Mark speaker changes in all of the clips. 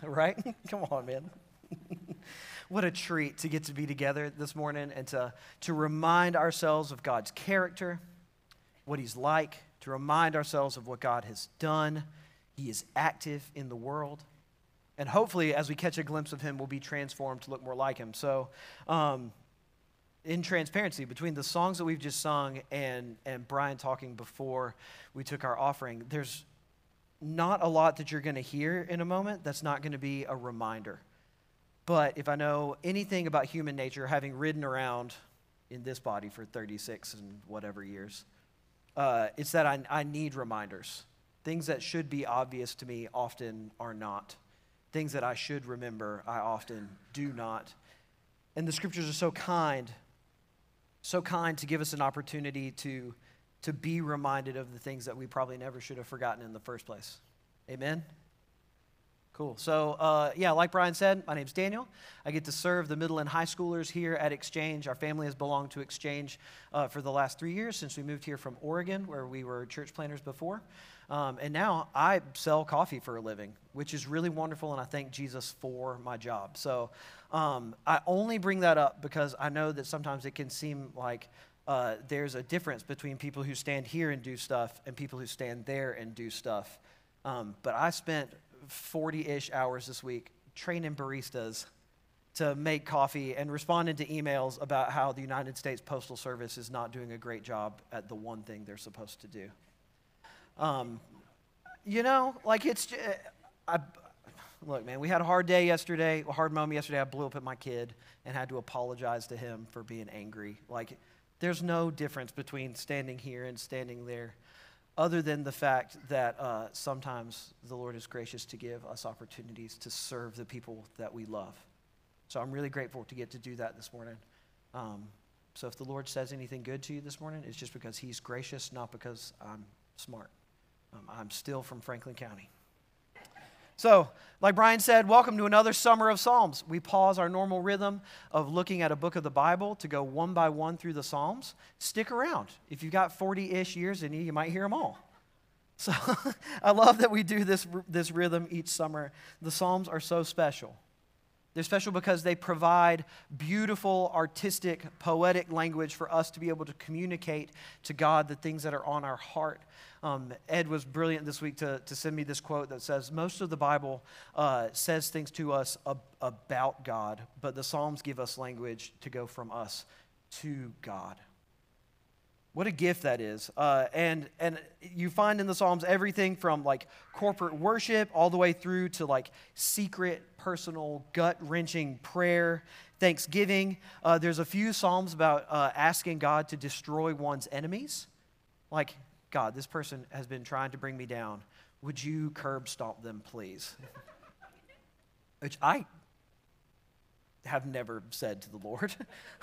Speaker 1: right? Come on, man. What a treat to get to be together this morning and to remind ourselves of God's character, what he's like, to remind ourselves of what God has done. He is active in the world. And hopefully, as we catch a glimpse of him, we'll be transformed to look more like him. So, in transparency, between the songs that we've just sung and Brian talking before we took our offering, there's not a lot that you're going to hear in a moment that's not going to be a reminder. But if I know anything about human nature, having ridden around in this body for 36 and whatever years, it's that I need reminders. Things that should be obvious to me often are not. Things that I should remember, I often do not. And the scriptures are so kind to give us an opportunity to be reminded of the things that we probably never should have forgotten in the first place. Amen? Cool. So, like Brian said, my name's Daniel. I get to serve the middle and high schoolers here at Exchange. Our family has belonged to Exchange for the last 3 years since we moved here from Oregon, where we were church planters before. And now I sell coffee for a living, which is really wonderful, and I thank Jesus for my job. So I only bring that up because I know that sometimes it can seem like there's a difference between people who stand here and do stuff and people who stand there and do stuff. But I spent 40-ish hours this week training baristas to make coffee and responding to emails about how the United States Postal Service is not doing a great job at the one thing they're supposed to do. Look, man, we had a hard day yesterday, a hard moment yesterday. I blew up at my kid and had to apologize to him for being angry. Like, there's no difference between standing here and standing there, other than the fact that sometimes the Lord is gracious to give us opportunities to serve the people that we love. So I'm really grateful to get to do that this morning. So if the Lord says anything good to you this morning, it's just because he's gracious, not because I'm smart. I'm still from Franklin County. So, like Brian said, welcome to another summer of Psalms. We pause our normal rhythm of looking at a book of the Bible to go one by one through the Psalms. Stick around. If you've got 40-ish years in you, you might hear them all. So I love that we do this rhythm each summer. The Psalms are so special. They're special because they provide beautiful, artistic, poetic language for us to be able to communicate to God the things that are on our heart. Ed was brilliant this week to send me this quote that says, most of the Bible says things to us about God, but the Psalms give us language to go from us to God. What a gift that is. And you find in the Psalms everything from like corporate worship all the way through to like secret, personal, gut-wrenching prayer, thanksgiving. There's a few Psalms about asking God to destroy one's enemies. Like, God, this person has been trying to bring me down. Would you curb stomp them, please? Which I have never said to the Lord.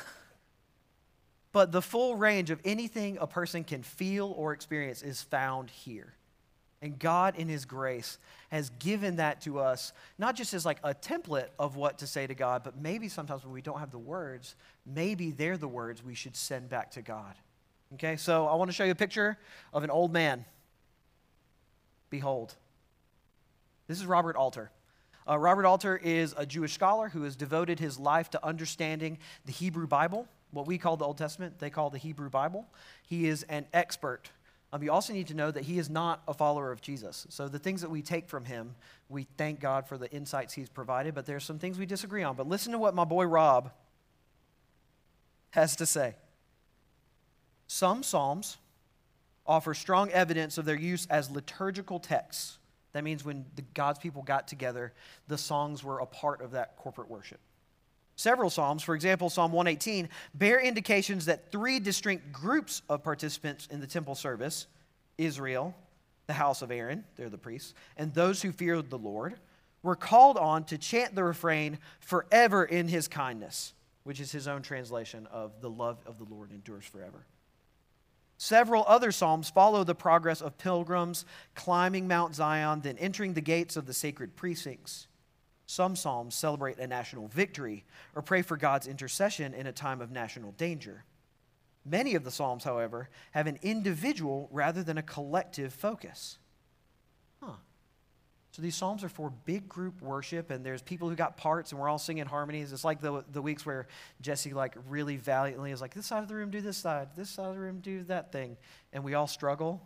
Speaker 1: But the full range of anything a person can feel or experience is found here. And God, in his grace, has given that to us, not just as like a template of what to say to God, but maybe sometimes when we don't have the words, maybe they're the words we should send back to God. Okay, so I want to show you a picture of an old man. Behold. This is Robert Alter. Robert Alter is a Jewish scholar who has devoted his life to understanding the Hebrew Bible. What we call the Old Testament, they call the Hebrew Bible. He is an expert. You also need to know that he is not a follower of Jesus. So the things that we take from him, we thank God for the insights he's provided, but there's some things we disagree on. But listen to what my boy Rob has to say. Some Psalms offer strong evidence of their use as liturgical texts. That means when God's people got together, the songs were a part of that corporate worship. Several Psalms, for example, Psalm 118, bear indications that 3 distinct groups of participants in the temple service, Israel, the house of Aaron, they're the priests, and those who feared the Lord, were called on to chant the refrain, forever in his kindness, which is his own translation of the love of the Lord endures forever. Several other Psalms follow the progress of pilgrims climbing Mount Zion, then entering the gates of the sacred precincts. Some Psalms celebrate a national victory or pray for God's intercession in a time of national danger. Many of the Psalms, however, have an individual rather than a collective focus. So these psalms are for big group worship, and there's people who got parts, and we're all singing harmonies. It's like the weeks where Jesse really valiantly is like, this side of the room do this side of the room do that thing, and we all struggle.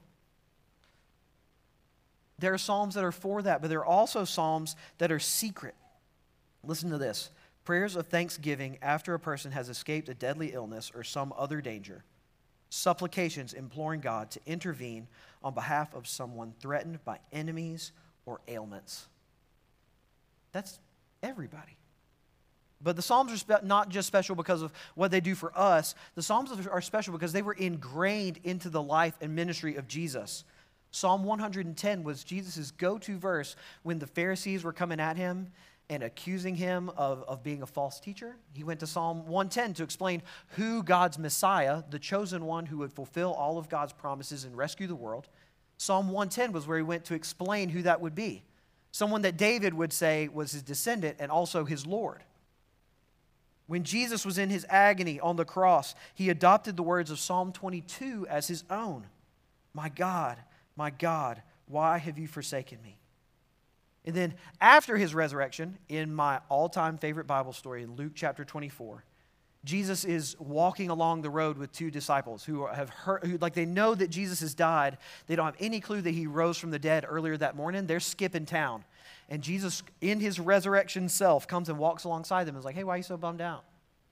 Speaker 1: There are psalms that are for that, but there are also psalms that are secret. Listen to this. Prayers of thanksgiving after a person has escaped a deadly illness or some other danger. Supplications imploring God to intervene on behalf of someone threatened by enemies or ailments. That's everybody. But the Psalms are not just special because of what they do for us. The Psalms are special because they were ingrained into the life and ministry of Jesus. Psalm 110 was Jesus' go-to verse when the Pharisees were coming at him and accusing him of being a false teacher. He went to Psalm 110 to explain who God's Messiah, the chosen one who would fulfill all of God's promises and rescue the world. Psalm 110 was where he went to explain who that would be. Someone that David would say was his descendant and also his Lord. When Jesus was in his agony on the cross, he adopted the words of Psalm 22 as his own. My God, why have you forsaken me? And then after his resurrection, in my all-time favorite Bible story, in Luke chapter 24, Jesus is walking along the road with two disciples who have heard, they know that Jesus has died. They don't have any clue that he rose from the dead earlier that morning. They're skipping town. And Jesus, in his resurrection self, comes and walks alongside them and is like, hey, why are you so bummed out?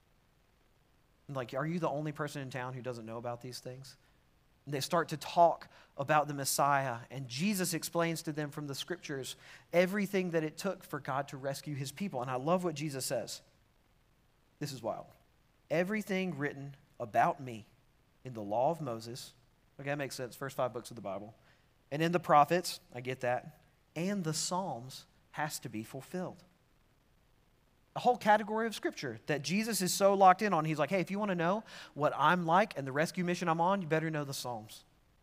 Speaker 1: And are you the only person in town who doesn't know about these things? And they start to talk about the Messiah, and Jesus explains to them from the scriptures everything that it took for God to rescue his people. And I love what Jesus says. This is wild. Everything written about me in the law of Moses, okay, that makes sense, first 5 books of the Bible, and in the prophets, I get that, and the Psalms has to be fulfilled. A whole category of scripture that Jesus is so locked in on. He's like, hey, if you want to know what I'm like and the rescue mission I'm on, you better know the Psalms.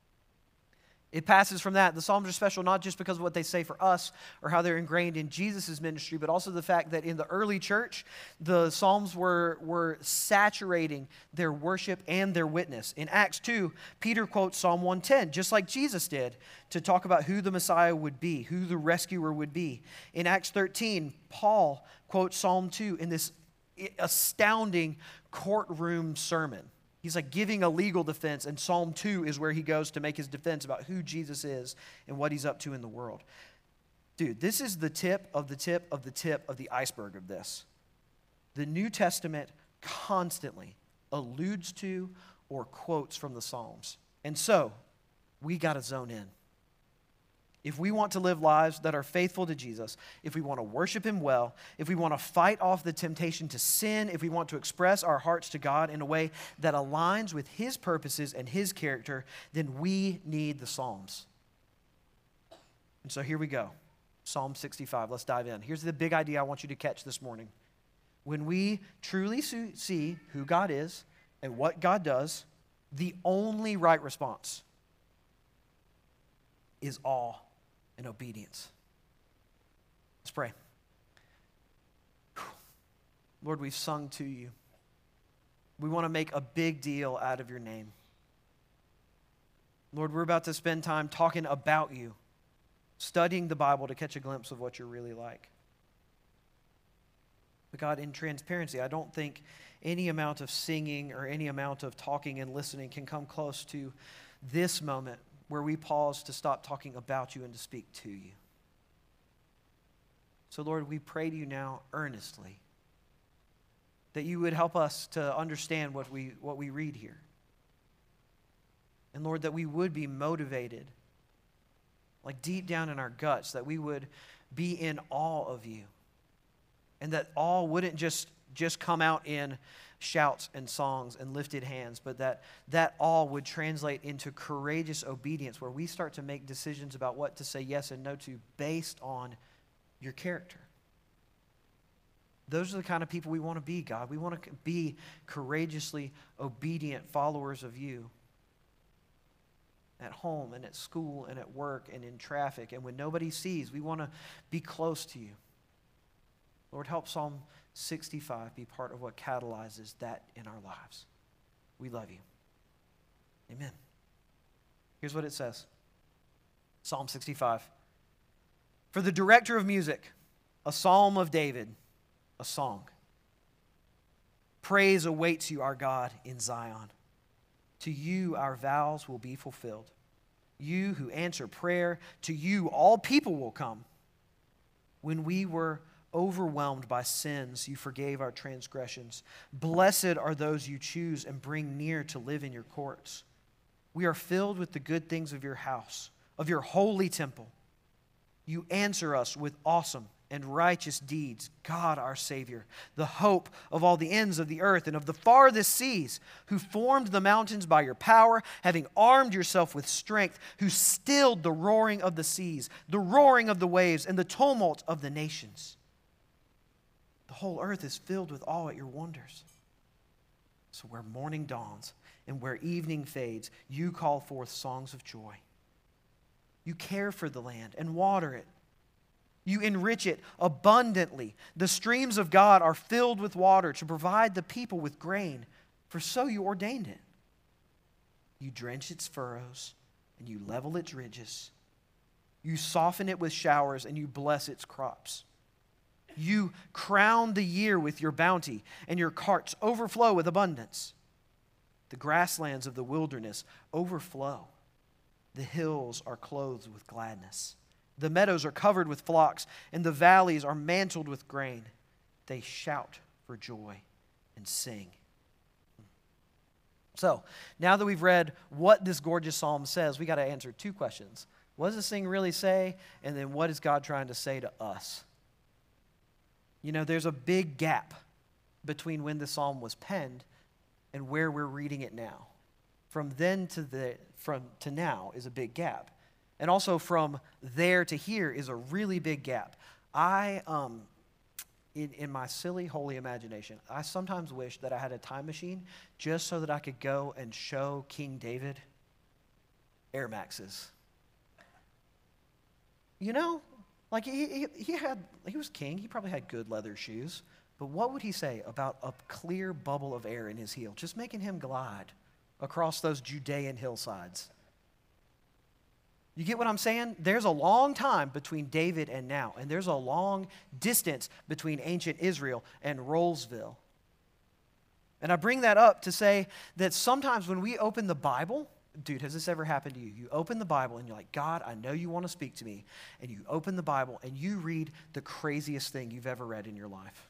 Speaker 1: It passes from that. The Psalms are special not just because of what they say for us or how they're ingrained in Jesus' ministry, but also the fact that in the early church, the Psalms were saturating their worship and their witness. In Acts 2, Peter quotes Psalm 110, just like Jesus did, to talk about who the Messiah would be, who the rescuer would be. In Acts 13, Paul quotes Psalm 2 in this astounding courtroom sermon. He's giving a legal defense, and Psalm 2 is where he goes to make his defense about who Jesus is and what he's up to in the world. Dude, this is the tip of the tip of the tip of the iceberg of this. The New Testament constantly alludes to or quotes from the Psalms. And so, we got to zone in. If we want to live lives that are faithful to Jesus, if we want to worship him well, if we want to fight off the temptation to sin, if we want to express our hearts to God in a way that aligns with his purposes and his character, then we need the Psalms. And so here we go. Psalm 65. Let's dive in. Here's the big idea I want you to catch this morning. When we truly see who God is and what God does, the only right response is awe and obedience. Let's pray. Lord, we've sung to you. We want to make a big deal out of your name. Lord, we're about to spend time talking about you, studying the Bible to catch a glimpse of what you're really like. But God, in transparency, I don't think any amount of singing or any amount of talking and listening can come close to this moment where we pause to stop talking about you and to speak to you. So Lord, we pray to you now earnestly that you would help us to understand what we read here. And Lord, that we would be motivated, deep down in our guts, that we would be in awe of you. And that awe wouldn't just come out in shouts and songs and lifted hands, but that all would translate into courageous obedience where we start to make decisions about what to say yes and no to based on your character. Those are the kind of people we want to be, God. We want to be courageously obedient followers of you at home and at school and at work and in traffic. And when nobody sees, we want to be close to you. Lord, help Psalm 65 be part of what catalyzes that in our lives. We love you. Amen. Here's what it says. Psalm 65. For the director of music, a psalm of David, a song. Praise awaits you, our God, in Zion. To you our vows will be fulfilled. You who answer prayer, to you all people will come. When we were overwhelmed by sins, you forgave our transgressions. Blessed are those you choose and bring near to live in your courts. We are filled with the good things of your house, of your holy temple. You answer us with awesome and righteous deeds, God our Savior, the hope of all the ends of the earth and of the farthest seas, who formed the mountains by your power, having armed yourself with strength, who stilled the roaring of the seas, the roaring of the waves, and the tumult of the nations. The whole earth is filled with awe at your wonders. So where morning dawns and where evening fades, you call forth songs of joy. You care for the land and water it. You enrich it abundantly. The streams of God are filled with water to provide the people with grain, for so you ordained it. You drench its furrows and you level its ridges. You soften it with showers and you bless its crops. You crown the year with your bounty, and your carts overflow with abundance. The grasslands of the wilderness overflow. The hills are clothed with gladness. The meadows are covered with flocks, and the valleys are mantled with grain. They shout for joy and sing. So, now that we've read what this gorgeous psalm says, we got to answer two questions. What does this thing really say? And then what is God trying to say to us? You know, there's a big gap between when the psalm was penned and where we're reading it now. From then to now is a big gap. And also from there to here is a really big gap. In my silly, holy imagination, I sometimes wish that I had a time machine just so that I could go and show King David Air Maxes. You know, like he was king. He probably had good leather shoes. But what would he say about a clear bubble of air in his heel, just making him glide across those Judean hillsides? You get what I'm saying? There's a long time between David and now, and there's a long distance between ancient Israel and Rollsville. And I bring that up to say that sometimes when we open the Bible, dude, has this ever happened to you? You open the Bible and you're like, God, I know you want to speak to me. And you open the Bible and you read the craziest thing you've ever read in your life.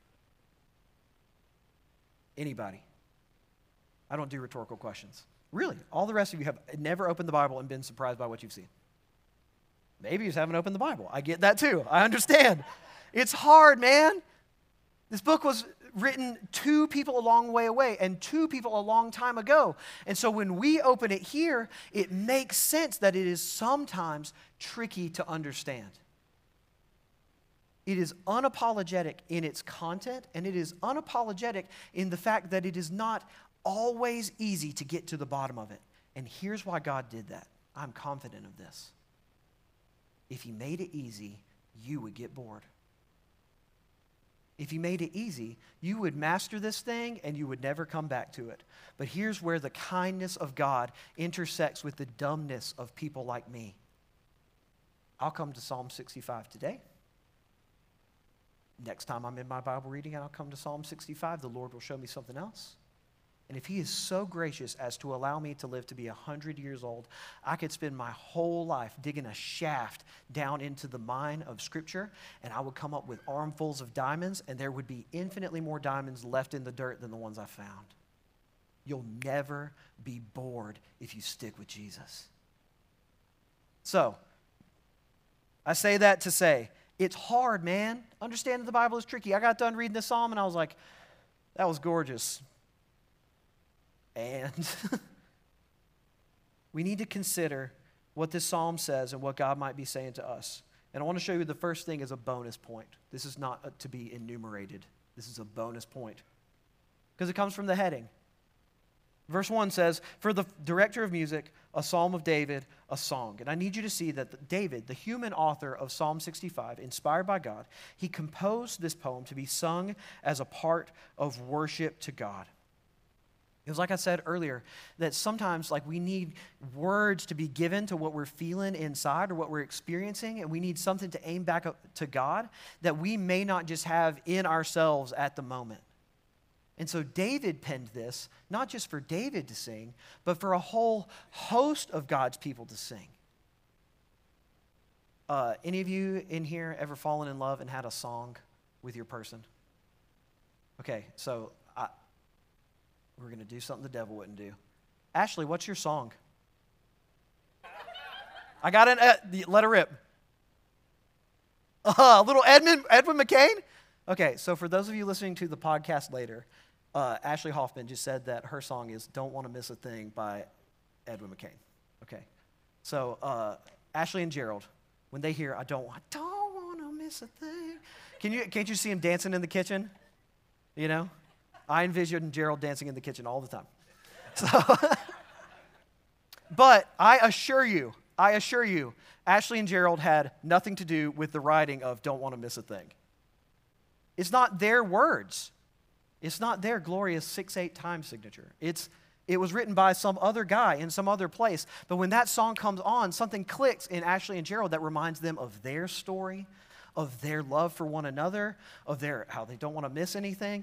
Speaker 1: Anybody? I don't do rhetorical questions. Really, all the rest of you have never opened the Bible and been surprised by what you've seen. Maybe you just haven't opened the Bible. I get that too. I understand. It's hard, man. This book was written to people a long way away and to people a long time ago. And so when we open it here, it makes sense that it is sometimes tricky to understand. It is unapologetic in its content, and it is unapologetic in the fact that it is not always easy to get to the bottom of it. And here's why God did that. I'm confident of this. If he made it easy, you would get bored. If he made it easy, you would master this thing and you would never come back to it. But here's where the kindness of God intersects with the dumbness of people like me. I'll come to Psalm 65 today. Next time I'm in my Bible reading and I'll come to Psalm 65, the Lord will show me something else. And if he is so gracious as to allow me to live to be 100 years old, I could spend my whole life digging a shaft down into the mine of Scripture, and I would come up with armfuls of diamonds, and there would be infinitely more diamonds left in the dirt than the ones I found. You'll never be bored if you stick with Jesus. So, I say that to say, it's hard, man. Understanding the Bible is tricky. I got done reading this psalm, and I was like, that was gorgeous. And we need to consider what this psalm says and what God might be saying to us. And I want to show you the first thing as a bonus point. This is not to be enumerated. This is a bonus point because it comes from the heading. Verse 1 says, for the director of music, a psalm of David, a song. And I need you to see that David, the human author of Psalm 65, inspired by God, he composed this poem to be sung as a part of worship to God. It was like I said earlier, that sometimes like we need words to be given to what we're feeling inside or what we're experiencing, and we need something to aim back up to God that we may not just have in ourselves at the moment. And so David penned this, not just for David to sing, but for a whole host of God's people to sing. Any of you in here ever fallen in love and had a song with your person? Okay, so we're going to do something the devil wouldn't do. Ashley, what's your song? I got it. Let her rip. Little Edwin McCain? Okay, so for those of you listening to the podcast later, Ashley Hoffman just said that her song is Don't Want to Miss a Thing by Edwin McCain. Okay, so Ashley and Gerald, when they hear I don't want to miss a thing, can't you see him dancing in the kitchen? You know? I envision Gerald dancing in the kitchen all the time. So, but I assure you, Ashley and Gerald had nothing to do with the writing of Don't Want to Miss a Thing. It's not their words. It's not their glorious 6/8 time signature. It was written by some other guy in some other place. But when that song comes on, something clicks in Ashley and Gerald that reminds them of their story, of their love for one another, of how they don't want to miss anything.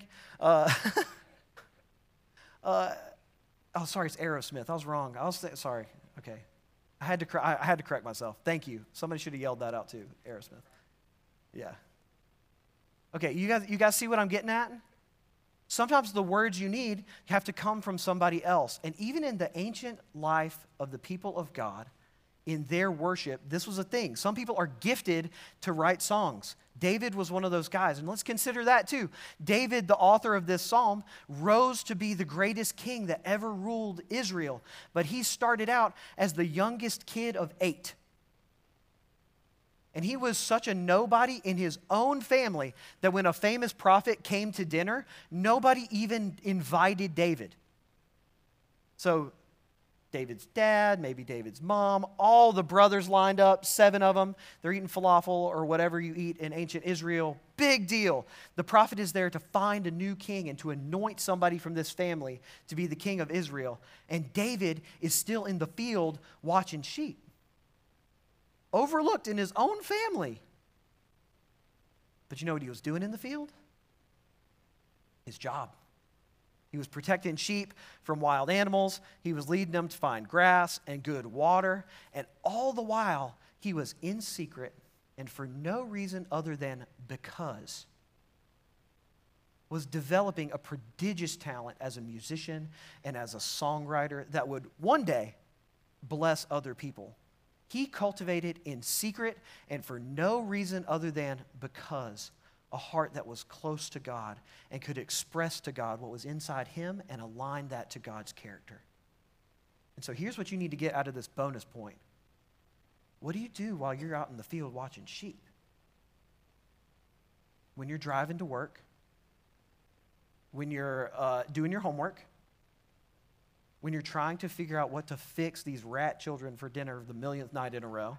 Speaker 1: Sorry, it's Aerosmith. I was wrong. Sorry. Okay. I had to correct myself. Thank you. Somebody should have yelled that out too. Aerosmith. Yeah. Okay, you guys see what I'm getting at? Sometimes the words you need have to come from somebody else. And even in the ancient life of the people of God, in their worship, this was a thing. Some people are gifted to write songs. David was one of those guys, and let's consider that too. David, the author of this psalm, rose to be the greatest king that ever ruled Israel, but he started out as the youngest kid of 8. And he was such a nobody in his own family that when a famous prophet came to dinner, nobody even invited David. So David's dad, maybe David's mom, all the brothers lined up, 7 of them. They're eating falafel or whatever you eat in ancient Israel. Big deal. The prophet is there to find a new king and to anoint somebody from this family to be the king of Israel. And David is still in the field watching sheep, overlooked in his own family. But you know what he was doing in the field? His job. He was protecting sheep from wild animals. He was leading them to find grass and good water. And all the while, he was in secret and for no reason other than because was developing a prodigious talent as a musician and as a songwriter that would one day bless other people. He cultivated in secret and for no reason other than because a heart that was close to God and could express to God what was inside him and align that to God's character. And so here's what you need to get out of this bonus point. What do you do while you're out in the field watching sheep? When you're driving to work, when you're doing your homework, when you're trying to figure out what to fix these rat children for dinner the millionth night in a row,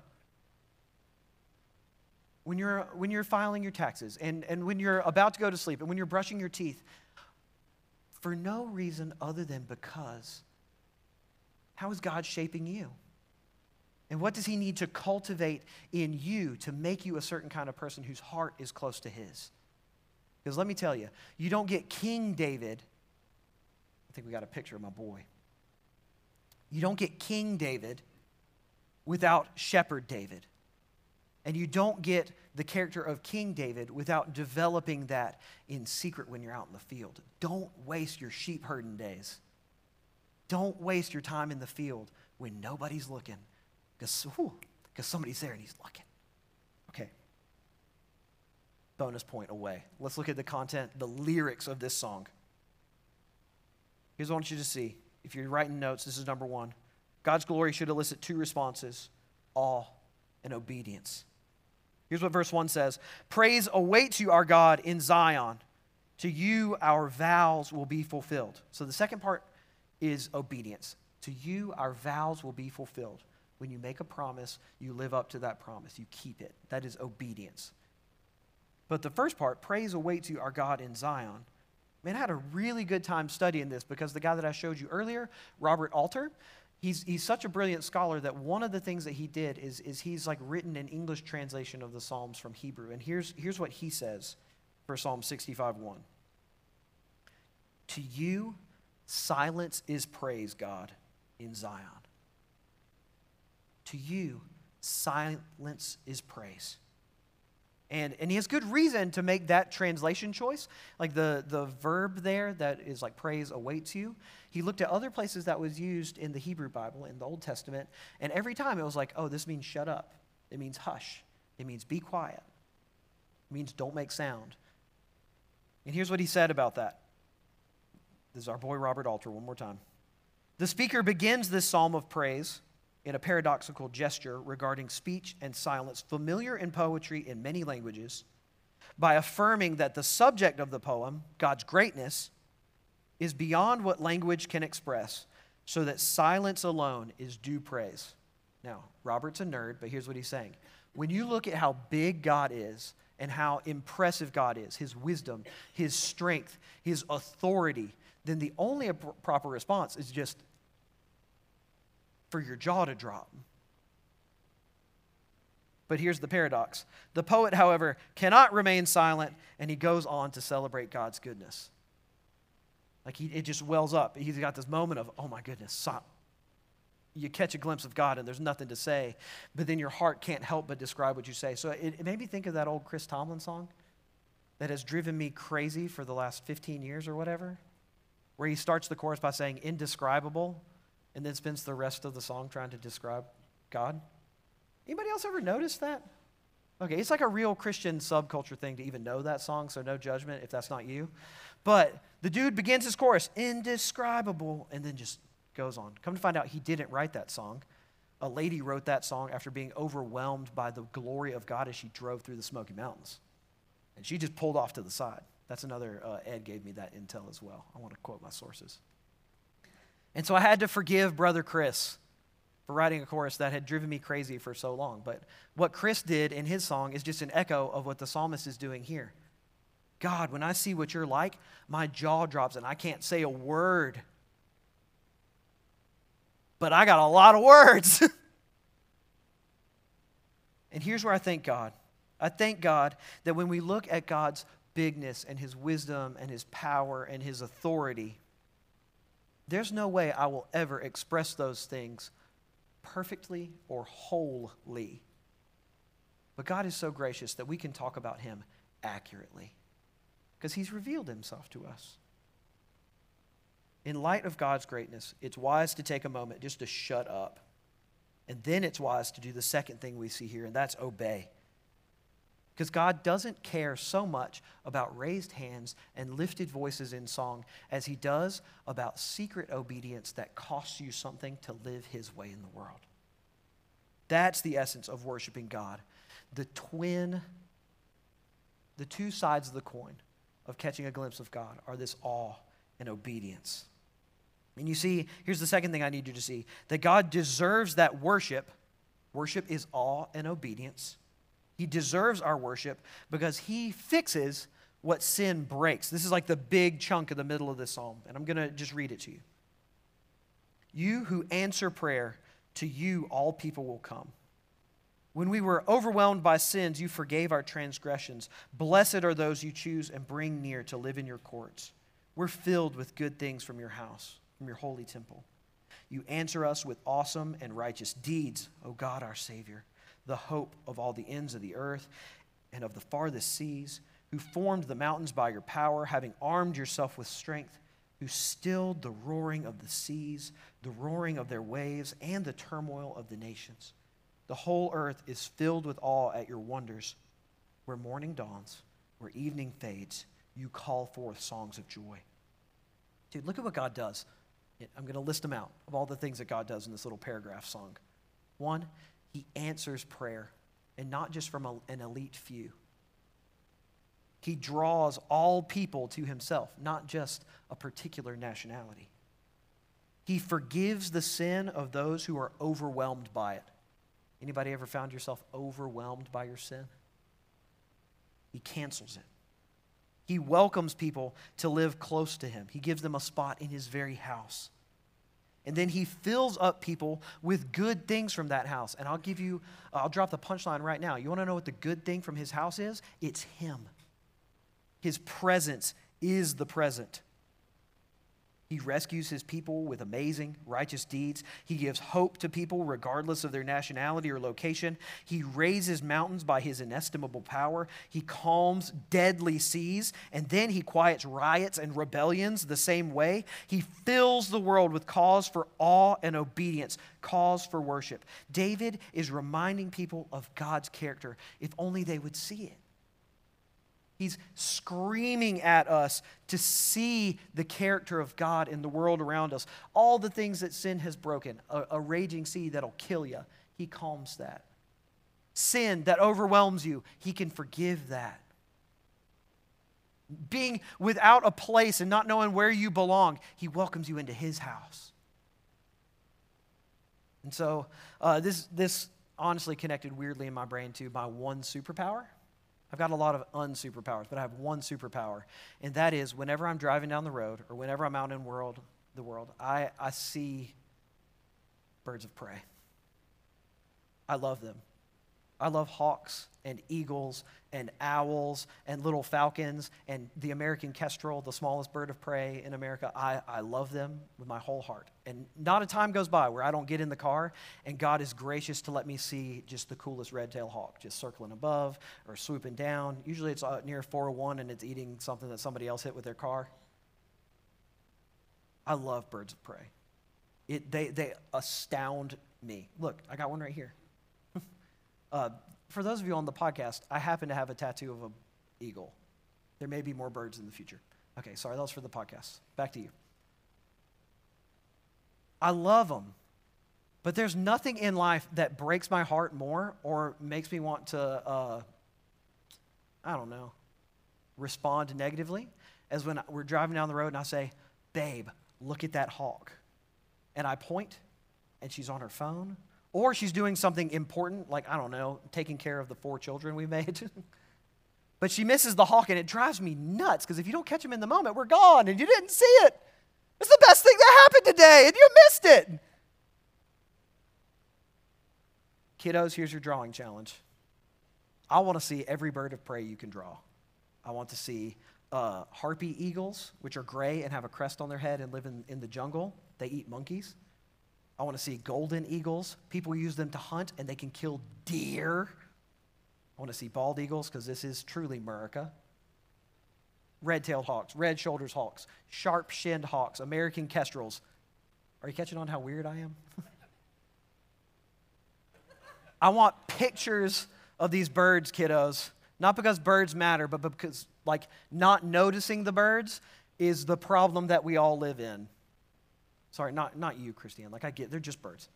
Speaker 1: when you're filing your taxes, and when you're about to go to sleep, and when you're brushing your teeth, for no reason other than because, how is God shaping you? And what does he need to cultivate in you to make you a certain kind of person whose heart is close to his? Because let me tell you, you don't get King David. I think we got a picture of my boy. You don't get King David without Shepherd David. And you don't get the character of King David without developing that in secret when you're out in the field. Don't waste your sheep herding days. Don't waste your time in the field when nobody's looking, because somebody's there and he's looking. Okay. Bonus point away. Let's look at the content, the lyrics of this song. Here's what I want you to see. If you're writing notes, this is number 1. God's glory should elicit 2 responses: awe and obedience. Here's what verse 1 says. Praise awaits you, our God, in Zion. To you, our vows will be fulfilled. So the second part is obedience. To you, our vows will be fulfilled. When you make a promise, you live up to that promise. You keep it. That is obedience. But the first part, praise awaits you, our God, in Zion. Man, I had a really good time studying this because the guy that I showed you earlier, Robert Alter, he's such a brilliant scholar that one of the things that he did is he's like written an English translation of the Psalms from Hebrew. And here's what he says for Psalm 65:1. To you, silence is praise, God, in Zion. To you, silence is praise. And he has good reason to make that translation choice. Like the verb there that is like praise awaits you. He looked at other places that was used in the Hebrew Bible, in the Old Testament, and every time it was like, oh, this means shut up. It means hush. It means be quiet. It means don't make sound. And here's what he said about that. This is our boy Robert Alter one more time. The speaker begins this psalm of praise in a paradoxical gesture regarding speech and silence, familiar in poetry in many languages, by affirming that the subject of the poem, God's greatness, is beyond what language can express, so that silence alone is due praise. Now, Robert's a nerd, but here's what he's saying. When you look at how big God is and how impressive God is, his wisdom, his strength, his authority, then the only proper response is just for your jaw to drop. But here's the paradox. The poet, however, cannot remain silent, and he goes on to celebrate God's goodness. Like it just wells up. He's got this moment of, oh my goodness, you catch a glimpse of God and there's nothing to say, but then your heart can't help but describe what you say. So it made me think of that old Chris Tomlin song that has driven me crazy for the last 15 years or whatever, where he starts the chorus by saying indescribable, and then spends the rest of the song trying to describe God. Anybody else ever noticed that? Okay, it's like a real Christian subculture thing to even know that song, so no judgment if that's not you. But the dude begins his chorus, indescribable, and then just goes on. Come to find out, he didn't write that song. A lady wrote that song after being overwhelmed by the glory of God as she drove through the Smoky Mountains. And she just pulled off to the side. That's another, Ed gave me that intel as well. I want to quote my sources. And so I had to forgive Brother Chris for writing a chorus that had driven me crazy for so long. But what Chris did in his song is just an echo of what the psalmist is doing here. God, when I see what you're like, my jaw drops and I can't say a word. But I got a lot of words. And here's where I thank God. I thank God that when we look at God's bigness and his wisdom and his power and his authority, there's no way I will ever express those things perfectly or wholly. But God is so gracious that we can talk about him accurately because he's revealed himself to us. In light of God's greatness, it's wise to take a moment just to shut up. And then it's wise to do the second thing we see here, and that's obey. Because God doesn't care so much about raised hands and lifted voices in song as he does about secret obedience that costs you something to live his way in the world. That's the essence of worshiping God. The two sides of the coin of catching a glimpse of God are this awe and obedience. And you see, here's the second thing I need you to see, that God deserves that worship. Worship is awe and obedience. He deserves our worship because he fixes what sin breaks. This is like the big chunk of the middle of this psalm, and I'm going to just read it to you. You who answer prayer, to you all people will come. When we were overwhelmed by sins, you forgave our transgressions. Blessed are those you choose and bring near to live in your courts. We're filled with good things from your house, from your holy temple. You answer us with awesome and righteous deeds, O God our Savior, the hope of all the ends of the earth and of the farthest seas, who formed the mountains by your power, having armed yourself with strength, who stilled the roaring of the seas, the roaring of their waves, and the turmoil of the nations. The whole earth is filled with awe at your wonders. Where morning dawns, where evening fades, you call forth songs of joy. Dude, look at what God does. I'm going to list them out of all the things that God does in this little paragraph song. One, he answers prayer, and not just from an elite few. He draws all people to himself, not just a particular nationality. He forgives the sin of those who are overwhelmed by it. Anybody ever found yourself overwhelmed by your sin? He cancels it. He welcomes people to live close to him. He gives them a spot in his very house. And then he fills up people with good things from that house. And I'll drop the punchline right now. You want to know what the good thing from his house is? It's him. His presence is the present. He rescues his people with amazing, righteous deeds. He gives hope to people regardless of their nationality or location. He raises mountains by his inestimable power. He calms deadly seas, and then he quiets riots and rebellions the same way. He fills the world with cause for awe and obedience, cause for worship. David is reminding people of God's character, if only they would see it. He's screaming at us to see the character of God in the world around us. All the things that sin has broken, a raging sea that'll kill you, he calms that. Sin that overwhelms you, he can forgive that. Being without a place and not knowing where you belong, he welcomes you into his house. And so this honestly connected weirdly in my brain to my one superpower. I've got a lot of unsuperpowers, but I have one superpower, and that is whenever I'm driving down the road or whenever I'm out in the world, I see birds of prey. I love them. I love hawks and eagles and owls and little falcons and the American kestrel, the smallest bird of prey in America. I love them with my whole heart. And not a time goes by where I don't get in the car and God is gracious to let me see just the coolest red-tailed hawk just circling above or swooping down. Usually it's near 401 and it's eating something that somebody else hit with their car. I love birds of prey. They astound me. Look, I got one right here. For those of you on the podcast, I happen to have a tattoo of an eagle. There may be more birds in the future. Okay, sorry, that was for the podcast. Back to you. I love them, but there's nothing in life that breaks my heart more or makes me want to, respond negatively as when we're driving down the road and I say, babe, look at that hawk. And I point, and she's on her phone, or she's doing something important, like, taking care of the 4 children we made. But she misses the hawk, and it drives me nuts, because if you don't catch them in the moment, we're gone, and you didn't see it. It's the best thing that happened today, and you missed it. Kiddos, here's your drawing challenge. I want to see every bird of prey you can draw. I want to see harpy eagles, which are gray and have a crest on their head and live in the jungle. They eat monkeys. I want to see golden eagles. People use them to hunt, and they can kill deer. I want to see bald eagles, because this is truly America. Red-tailed hawks, red-shouldered hawks, sharp-shinned hawks, American kestrels. Are you catching on how weird I am? I want pictures of these birds, kiddos. Not because birds matter, but because, not noticing the birds is the problem that we all live in. Sorry, not you, Christiane. I get, they're just birds.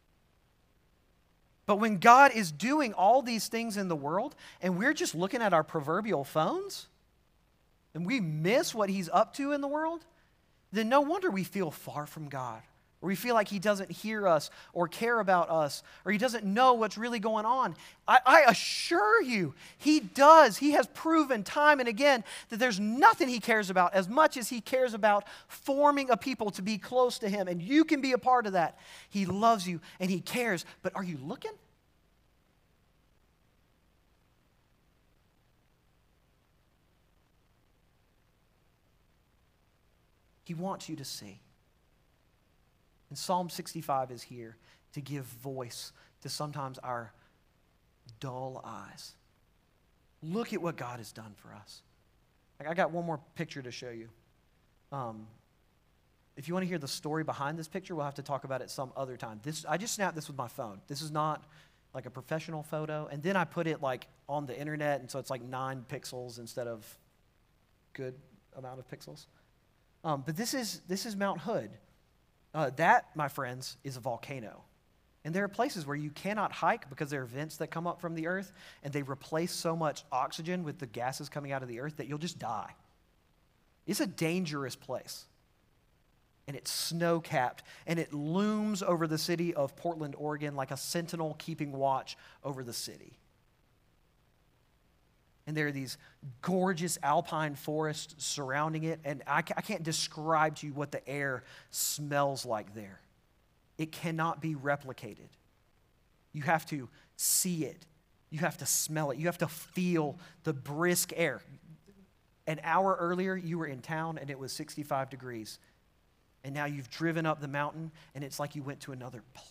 Speaker 1: But when God is doing all these things in the world, and we're just looking at our proverbial phones, and we miss what he's up to in the world, then no wonder we feel far from God, or we feel like he doesn't hear us or care about us, or he doesn't know what's really going on. I assure you, he does. He has proven time and again that there's nothing he cares about as much as he cares about forming a people to be close to him, and you can be a part of that. He loves you and he cares, but are you looking? He wants you to see. And Psalm 65 is here to give voice to sometimes our dull eyes. Look at what God has done for us. I got one more picture to show you. If you want to hear the story behind this picture, we'll have to talk about it some other time. I just snapped this with my phone. This is not like a professional photo. And then I put it on the internet, and so it's 9 pixels instead of good amount of pixels. But this is Mount Hood. That, my friends, is a volcano. And there are places where you cannot hike because there are vents that come up from the earth, and they replace so much oxygen with the gases coming out of the earth that you'll just die. It's a dangerous place. And it's snow-capped, and it looms over the city of Portland, Oregon, like a sentinel keeping watch over the city. And there are these gorgeous alpine forests surrounding it. And I can't describe to you what the air smells like there. It cannot be replicated. You have to see it. You have to smell it. You have to feel the brisk air. An hour earlier, you were in town and it was 65 degrees. And now you've driven up the mountain and it's like you went to another planet.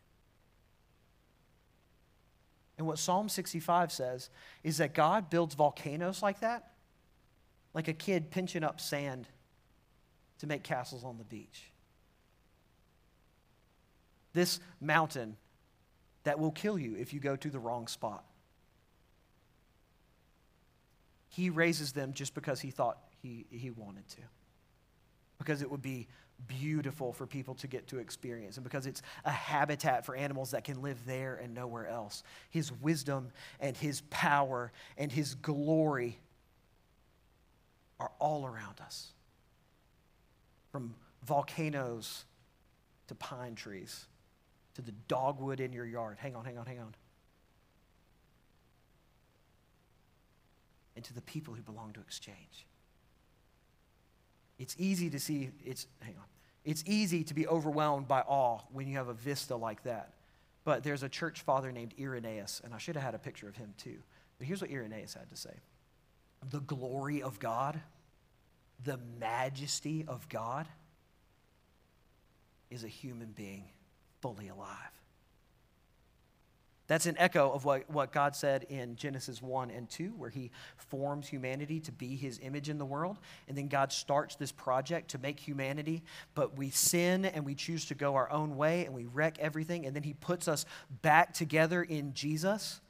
Speaker 1: And what Psalm 65 says is that God builds volcanoes like that, like a kid pinching up sand to make castles on the beach. This mountain that will kill you if you go to the wrong spot. He raises them just because he thought he wanted to. Because it would be beautiful for people to get to experience, and because it's a habitat for animals that can live there and nowhere else. His wisdom and his power and his glory are all around us. From volcanoes to pine trees to the dogwood in your yard. Hang on. And to the people who belong to Exchange. It's easy to see, it's easy to be overwhelmed by awe when you have a vista like that. But there's a church father named Irenaeus, and I should have had a picture of him too. But here's what Irenaeus had to say. The glory of God, the majesty of God, is a human being fully alive. That's an echo of what God said in Genesis 1 and 2, where he forms humanity to be his image in the world. And then God starts this project to make humanity, but we sin and we choose to go our own way and we wreck everything. And then he puts us back together in Jesus.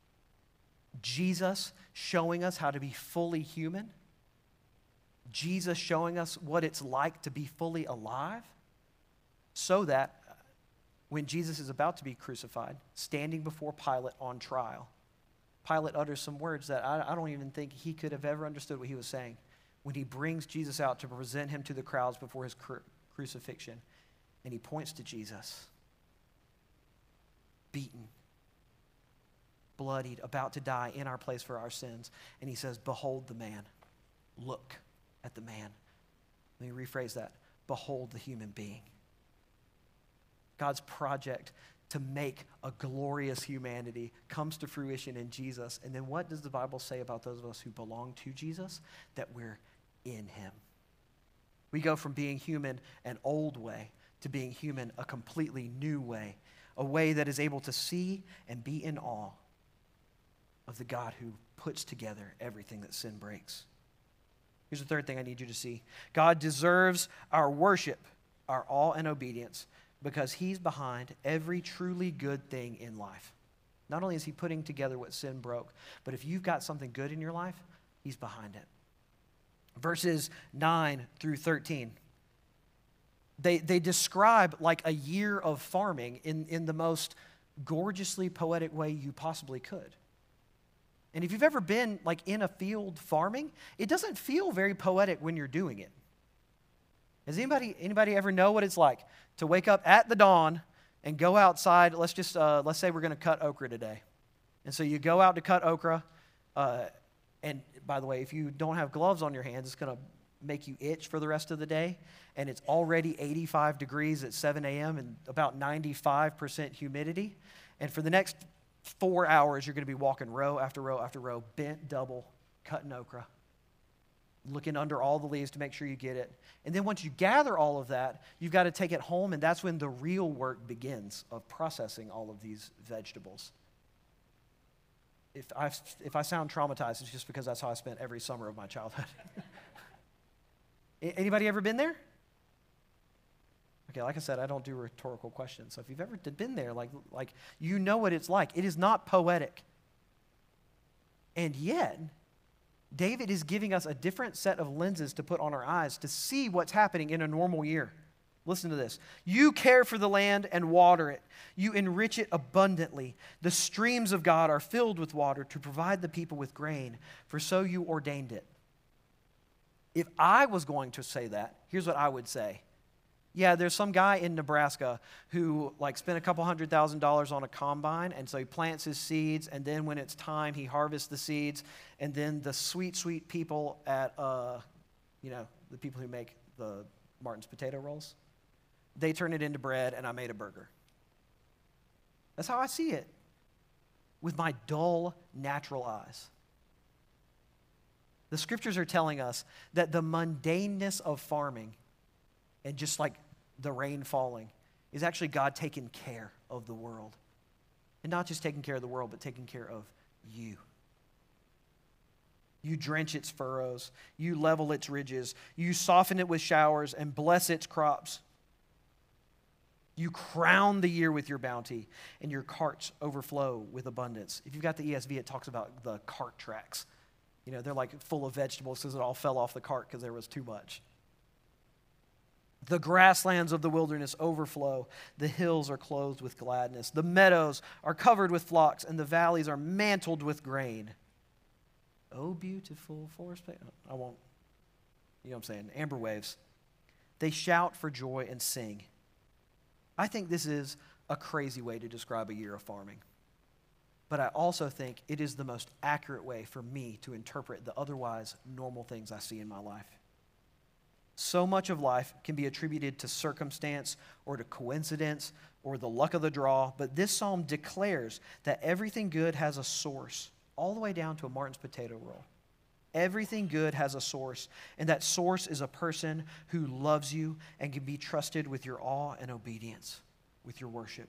Speaker 1: Jesus showing us how to be fully human. Jesus showing us what it's like to be fully alive, so that when Jesus is about to be crucified, standing before Pilate on trial, Pilate utters some words that I don't even think he could have ever understood what he was saying. When he brings Jesus out to present him to the crowds before his crucifixion, and he points to Jesus, beaten, bloodied, about to die in our place for our sins. And he says, "Behold the man. Look at the man." Let me rephrase that. Behold the human being. God's project to make a glorious humanity comes to fruition in Jesus. And then what does the Bible say about those of us who belong to Jesus? That we're in him. We go from being human an old way to being human a completely new way, a way that is able to see and be in awe of the God who puts together everything that sin breaks. Here's the third thing I need you to see. God deserves our worship, our awe and obedience, because he's behind every truly good thing in life. Not only is he putting together what sin broke, but if you've got something good in your life, he's behind it. Verses 9 through 13. They describe like a year of farming in the most gorgeously poetic way you possibly could. And if you've ever been like in a field farming, it doesn't feel very poetic when you're doing it. Does anybody ever know what it's like to wake up at the dawn and go outside? Let's say we're going to cut okra today. And so you go out to cut okra. And by the way, if you don't have gloves on your hands, it's going to make you itch for the rest of the day. And it's already 85 degrees at 7 a.m. and about 95% humidity. And for the next 4 hours, you're going to be walking row after row after row, bent double, cutting okra, looking under all the leaves to make sure you get it. And then once you gather all of that, you've got to take it home, and that's when the real work begins of processing all of these vegetables. If I sound traumatized, it's just because that's how I spent every summer of my childhood. Anybody ever been there? Okay, like I said, I don't do rhetorical questions. So if you've ever been there, like you know what it's like. It is not poetic. And yet, David is giving us a different set of lenses to put on our eyes to see what's happening in a normal year. Listen to this. You care for the land and water it. You enrich it abundantly. The streams of God are filled with water to provide the people with grain, for so you ordained it. If I was going to say that, here's what I would say. Yeah, there's some guy in Nebraska who like spent a couple $100,000 on a combine, and so he plants his seeds, and then when it's time, he harvests the seeds, and then the sweet, sweet people at, the people who make the Martin's potato rolls, they turn it into bread, and I made a burger. That's how I see it with my dull, natural eyes. The scriptures are telling us that the mundaneness of farming and just like the rain falling is actually God taking care of the world. And not just taking care of the world, but taking care of you. You drench its furrows, you level its ridges, you soften it with showers and bless its crops. You crown the year with your bounty, and your carts overflow with abundance. If you've got the ESV, it talks about the cart tracks. They're like full of vegetables because it all fell off the cart because there was too much. The grasslands of the wilderness overflow. The hills are clothed with gladness. The meadows are covered with flocks, and the valleys are mantled with grain. Oh, beautiful forest. I won't, you know what I'm saying? Amber waves. They shout for joy and sing. I think this is a crazy way to describe a year of farming. But I also think it is the most accurate way for me to interpret the otherwise normal things I see in my life. So much of life can be attributed to circumstance or to coincidence or the luck of the draw, but this psalm declares that everything good has a source, all the way down to a Martin's potato roll. Everything good has a source, and that source is a person who loves you and can be trusted with your awe and obedience, with your worship.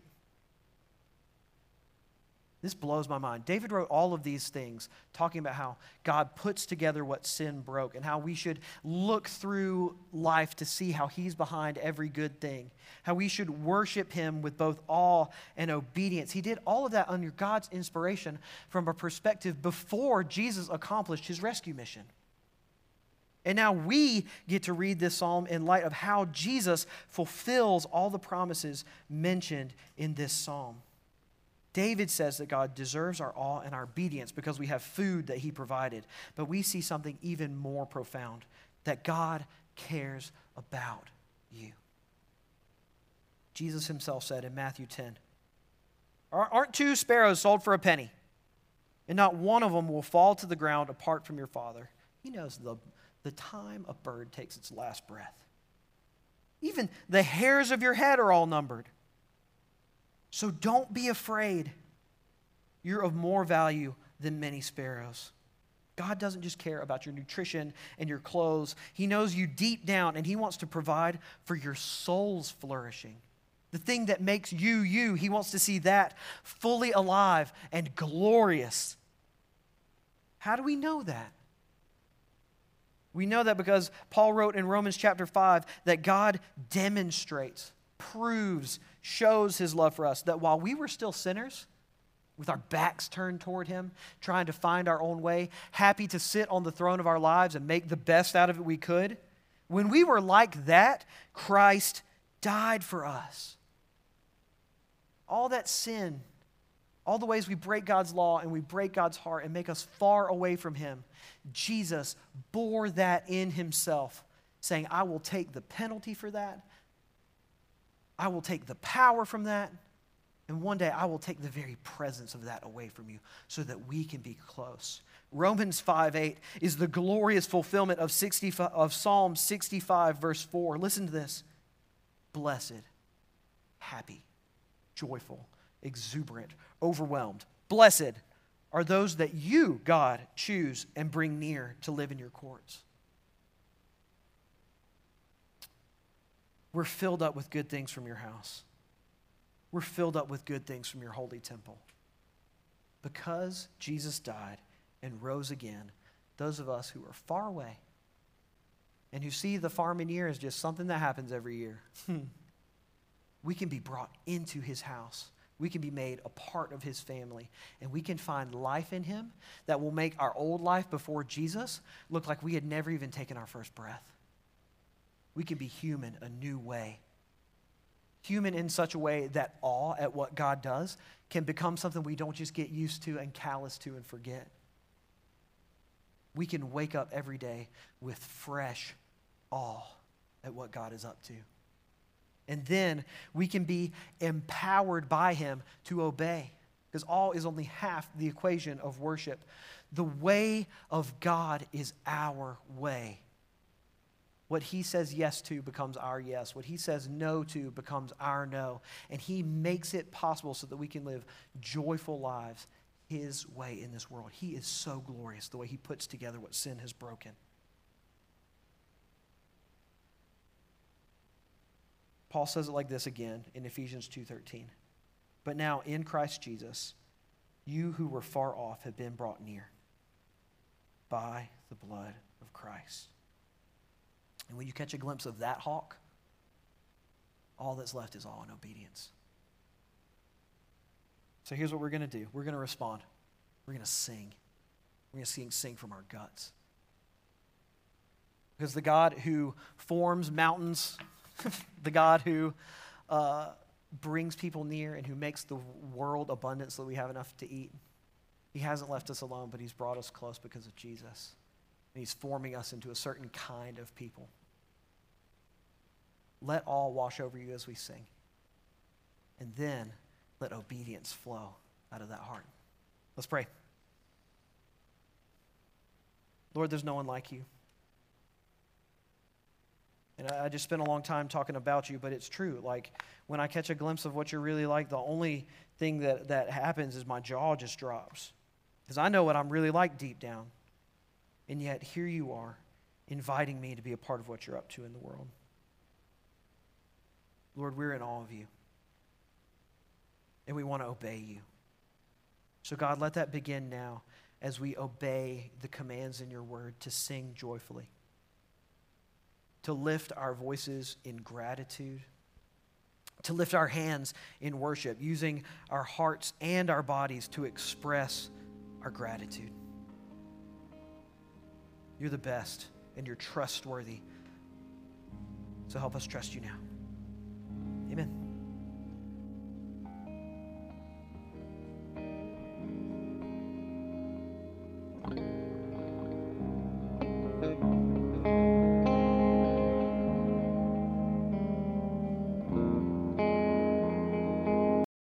Speaker 1: This blows my mind. David wrote all of these things talking about how God puts together what sin broke and how we should look through life to see how he's behind every good thing, how we should worship him with both awe and obedience. He did all of that under God's inspiration from a perspective before Jesus accomplished his rescue mission. And now we get to read this psalm in light of how Jesus fulfills all the promises mentioned in this psalm. David says that God deserves our awe and our obedience because we have food that he provided. But we see something even more profound, that God cares about you. Jesus himself said in Matthew 10, "Aren't two sparrows sold for a penny? And not one of them will fall to the ground apart from your Father. He knows the time a bird takes its last breath. Even the hairs of your head are all numbered. So don't be afraid. You're of more value than many sparrows." God doesn't just care about your nutrition and your clothes. He knows you deep down, and he wants to provide for your soul's flourishing. The thing that makes you, you. He wants to see that fully alive and glorious. How do we know that? We know that because Paul wrote in Romans chapter 5 that God demonstrates, proves, shows his love for us, that while we were still sinners, with our backs turned toward him, trying to find our own way, happy to sit on the throne of our lives and make the best out of it we could, when we were like that, Christ died for us. All that sin, all the ways we break God's law and we break God's heart and make us far away from him, Jesus bore that in himself, saying, I will take the penalty for that. I will take the power from that, and one day I will take the very presence of that away from you so that we can be close. Romans 5:8 is the glorious fulfillment of Psalm 65, verse 4. Listen to this. Blessed, happy, joyful, exuberant, overwhelmed. Blessed are those that you, God, choose and bring near to live in your courts. We're filled up with good things from your house. We're filled up with good things from your holy temple. Because Jesus died and rose again, those of us who are far away and who see the farming year as just something that happens every year, we can be brought into his house. We can be made a part of his family, and we can find life in him that will make our old life before Jesus look like we had never even taken our first breath. We can be human a new way. Human in such a way that awe at what God does can become something we don't just get used to and callous to and forget. We can wake up every day with fresh awe at what God is up to. And then we can be empowered by him to obey. Because all is only half the equation of worship. The way of God is our way. What he says yes to becomes our yes. What he says no to becomes our no. And he makes it possible so that we can live joyful lives his way in this world. He is so glorious the way he puts together what sin has broken. Paul says it like this again in Ephesians 2:13. But now in Christ Jesus, you who were far off have been brought near by the blood of Christ. And when you catch a glimpse of that hawk, all that's left is all in obedience. So here's what we're going to do. We're going to respond. We're going to sing. We're going to sing from our guts. Because the God who forms mountains, the God who brings people near and who makes the world abundant so that we have enough to eat, he hasn't left us alone, but he's brought us close because of Jesus. And he's forming us into a certain kind of people. Let all wash over you as we sing. And then let obedience flow out of that heart. Let's pray. Lord, there's no one like you. And I just spent a long time talking about you, but it's true. Like, when I catch a glimpse of what you're really like, the only thing that happens is my jaw just drops. Because I know what I'm really like deep down. And yet, here you are, inviting me to be a part of what you're up to in the world. Lord, we're in awe of you. And we want to obey you. So God, let that begin now as we obey the commands in your word to sing joyfully, to lift our voices in gratitude, to lift our hands in worship, using our hearts and our bodies to express our gratitude. You're the best and you're trustworthy. So help us trust you now.